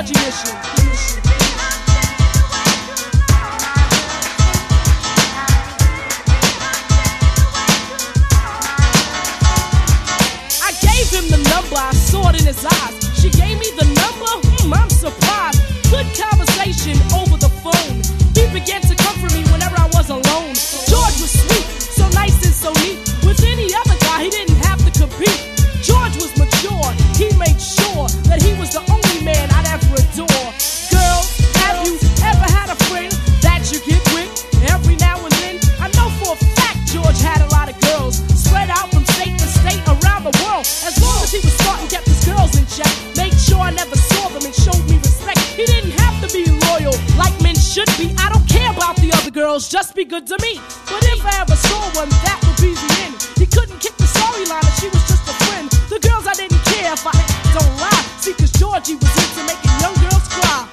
Georgie mission. I gave him the number, I saw it in his eyes. She gave me the number, I'm surprised. Good conversation over the phone. He began to comfort me whenever I was alone. George was sweet, so nice and so neat. With any other guy, he didn't have to compete. George was mature, he made sure that he was the only man I'd ever adore. Girls, have you ever had a friend that you get with every now and then? I know for a fact George had a lot of girls spread out from state to state around the world. As long as he was smart and kept his girls in check, made sure I never saw them and showed me respect. He didn't have to be loyal like men should be. I don't care about the other girls, just be good to me. But if I ever saw one, that would be the end. He couldn't kick the storyline if she was just a friend. The girls I didn't care if I don't lie. See, cause Georgie was into making young girls cry.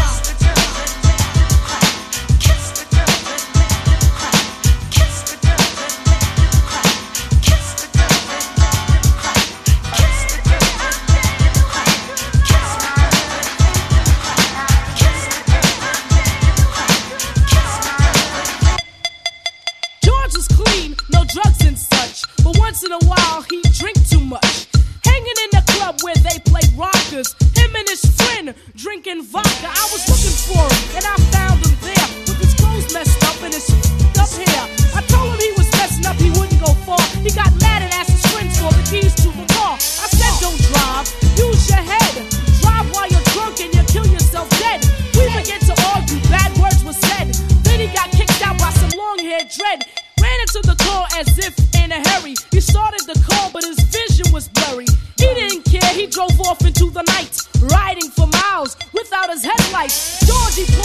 George was clean, no drugs and such, but once in a while he'd drink too much. Hanging in the club where they played rockers, him and his friend drinking vodka. I was looking for him and I found him there with his clothes messed up and his up hair. I told him he was messing up, he wouldn't go far. He got mad and asked his friends for the keys to the car. I said don't drive, use your head. Drive while you're drunk and you'll kill yourself dead. We began to argue, bad words were said. Then he got kicked out by some long-haired dread. Ran into the car as if in a hurry. He started the car, but his vision was blurry. He didn't care, he drove off into the night, riding for miles without his headlights. Georgie